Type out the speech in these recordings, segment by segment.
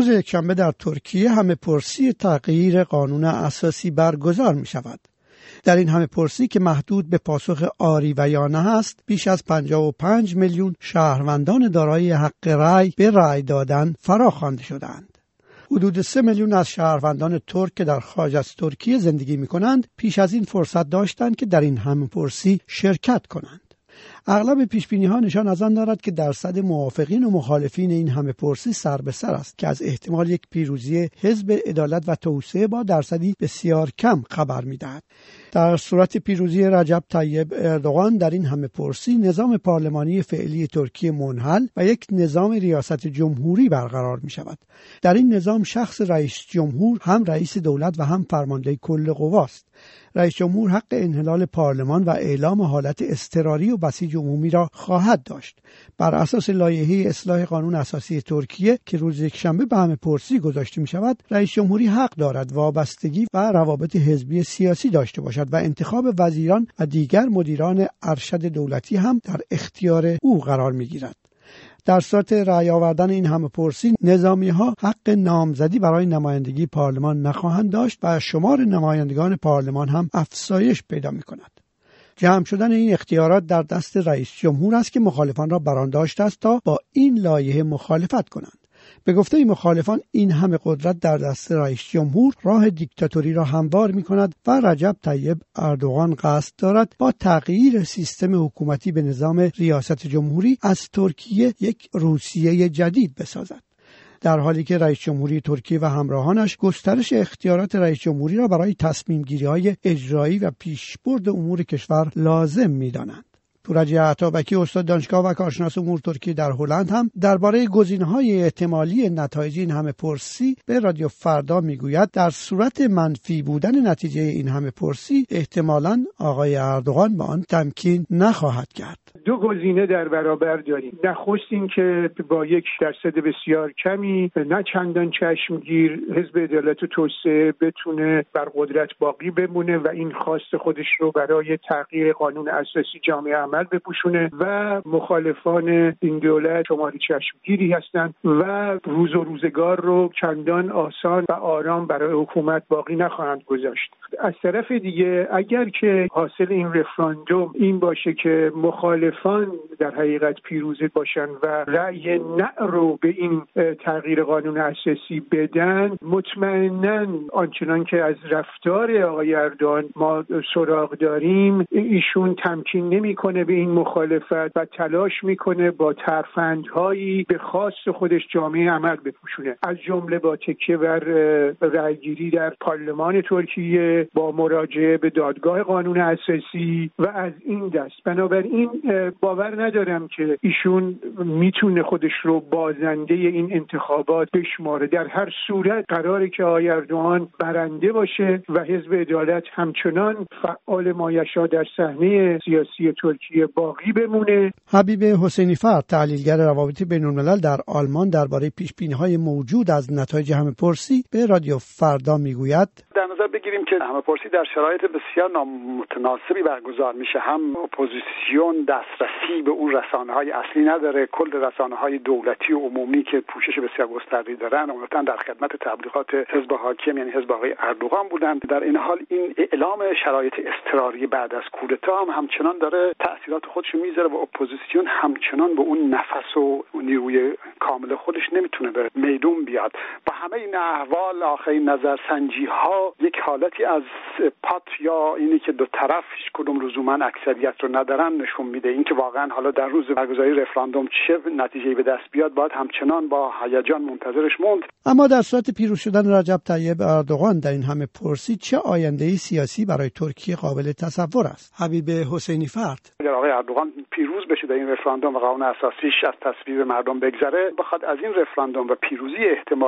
روز یکشنبه در ترکیه همه‌پرسی تغییر قانون اساسی برگزار می شود. در این همه‌پرسی که محدود به پاسخ آری و یا نه است، بیش از 55 میلیون شهروندان دارای حق رأی به رأی دادن فراخوانده شدند. حدود 3 میلیون از شهروندان ترک که در خارج از ترکیه زندگی می کنند پیش از این فرصت داشتند که در این همه‌پرسی شرکت کنند. اغلب پیشبینی‌ها نشان از آن دارد که درصد موافقین و مخالفین این همه‌پرسی سر به سر است که از احتمال یک پیروزی حزب عدالت و توسعه با درصدی بسیار کم خبر می‌دهد. در صورت پیروزی رجب طیب اردوغان در این همه‌پرسی، نظام پارلمانی فعلی ترکیه منحل و یک نظام ریاست جمهوری برقرار می‌شود. در این نظام شخص رئیس جمهور هم رئیس دولت و هم فرمانده کل قواست. رئیس جمهور حق انحلال پارلمان و اعلام حالت اضطراری و بسیج عمومی را خواهد داشت. بر اساس لایحه اصلاح قانون اساسی ترکیه که روز یکشنبه به همه‌پرسی گذاشته می شود، رئیس جمهوری حق دارد وابستگی و روابط حزبی سیاسی داشته باشد و انتخاب وزیران و دیگر مدیران ارشد دولتی هم در اختیار او قرار می گیرد. در صورت رأی آوردن این همه‌پرسی، نظامی‌ها حق نامزدی برای نمایندگی پارلمان نخواهند داشت و شمار نمایندگان پارلمان هم افزایش پیدا می‌کند. جمع شدن این اختیارات در دست رئیس جمهور است که مخالفان را بران داشته است تا با این لایحه مخالفت کنند. به گفته مخالفان، این همه قدرت در دست رئیس جمهور راه دیکتاتوری را هموار می‌کند و رجب طیب اردوغان قصد دارد با تغییر سیستم حکومتی به نظام ریاست جمهوری از ترکیه یک روسیه جدید بسازد. در حالی که رئیس جمهوری ترکیه و همراهانش گسترش اختیارات رئیس جمهوری را برای تصمیم گیری‌های اجرایی و پیشبرد امور کشور لازم می‌دانند. تورج عطابکی، استاد دانشگاه و کارشناس امور ترکیه در هلند، هم درباره گزینه‌های احتمالی نتایج این همه‌پرسی به رادیو فردا میگوید در صورت منفی بودن نتیجه این همه‌پرسی احتمالاً آقای اردوغان به آن تمکین نخواهد کرد. دو گزینه در برابر داریم. نخست این که با 1% بسیار کمی، نه چندان چشمگیر، حزب عدالت و توسعه بتونه بر قدرت باقی بمونه و این خواست خودش رو برای تغییر قانون اساسی جامعه عمل بپوشونه و مخالفان این دولت شماری چشمگیری هستند و روز و روزگار رو چندان آسان و آرام برای حکومت باقی نخواهند گذاشت. از طرف دیگه اگر که حاصل این رفراندوم این باشه که مخالفان در حقیقت پیروز باشن و رأی نه رو به این تغییر قانون اساسی بدن، مطمئناً آنچنان که از رفتار آقای اردوغان ما سراغ داریم، ایشون تمکین نمی‌کنه به این مخالفت و تلاش میکنه با ترفندهایی به خواست خودش جامعه عمل بپوشونه، از جمله با تکیه بر رأیگیری در پارلمان ترکیه، با مراجعه به دادگاه قانون اساسی و از این دست. بنابراین باور ندارم که ایشون میتونه خودش رو بازنده این انتخابات بشماره. در هر صورت قراره که آقای اردوغان برنده باشه و حزب عدالت همچنان فعال مایشا در صحنه سیاسی ترکیه باقی بمونه. حبیب حسینی فرد، تحلیلگر روابط بین‌الملل در آلمان، درباره پیش‌بینی‌های موجود از نتایج همه‌پرسی به رادیو فردا میگوید: در نظر بگیریم که همه‌پرسی در شرایط بسیار نامتناسبی برگزار میشه. هم اپوزیسیون دسترسی به اون رسانه‌های اصلی نداره، کل رسانه‌های دولتی و عمومی که پوشش بسیار گسترده‌ای دارن عمدتاً در خدمت تبلیغات حزب حاکم یعنی حزب آقای اردوغان بودند. در این حال این اعلام شرایط اضطراری بعد از کودتا هم همچنان داره تأثیرات خودش رو میذاره و اپوزیسیون همچنان به اون نفس و نیروی کامل خودش نمیتونه به میدون بیاد. با همه این احوال آخرین نظرسنجی‌ها یک حالتی از پات یا اینی که دو طرف هیچ کدوم لزوما اکثریت رو ندارن نشون میده. اینکه واقعا حالا در روز برگزاری رفراندوم چه نتیجه‌ای به دست بیاد باید همچنان با هیجان منتظرش موند. اما در صورت پیروز شدن رجب طیب اردوغان در این همه‌پرسی چه آینده‌ای سیاسی برای ترکیه قابل تصور است؟ حبیب حسینی فرد: اگر آقای اردوغان پیروز بشه در این رفراندوم و قانون اساسیش از تصویب مردم بگذره، بخواد از این رفراندوم و پیروزی احتمالی نتیجه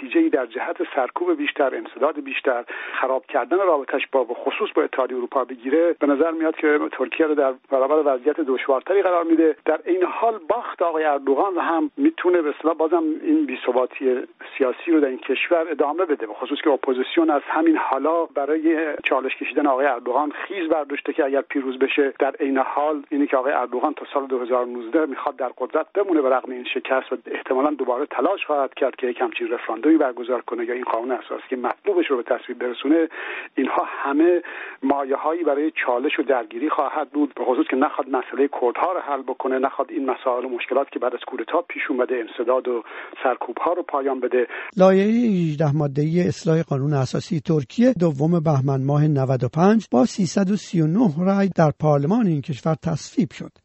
نتیجه‌ای در جهت سرکوب بیشتر، انسداد بیشتر، خراب کردن رابطش با خصوص با اتحادیه اروپا بگیره، به نظر میاد که ترکیه رو در برابر وضعیت دشوارتری قرار میده. در این حال باخت آقای اردوغان هم میتونه به اصطلاح بازم این بی‌ثباتی سیاسی رو در این کشور ادامه بده، به خصوص که اپوزیسیون از همین حالا برای چالش کشیدن آقای اردوغان خیز برداشته که اگر پیروز بشه در این حال اینی که آقای اردوغان تا سال 2019 میخواد در قدرت بمونه به رغم این شکست و احتمالاً دوباره تلاش خواهد کرد که یک همچین رفراندومی برگزار کنه یا این قانون اساسی که مطلوبش رو به تصویب برسونه. اینها همه مایه‌هایی برای چالش و درگیری خواهد بود، به خصوص که نخواد مسئله کردها رو حل بکنه، نخواد این مسائل و مشکلات که بعد از کودتا پیش اومده، انسداد و سرکوب‌ها رو پایان بده. لایحه 18 ماده‌ای اصلاح قانون اساسی ترکیه دوم بهمن ماه 95 با 339 رای در پارلمان این کشور تصویب شد.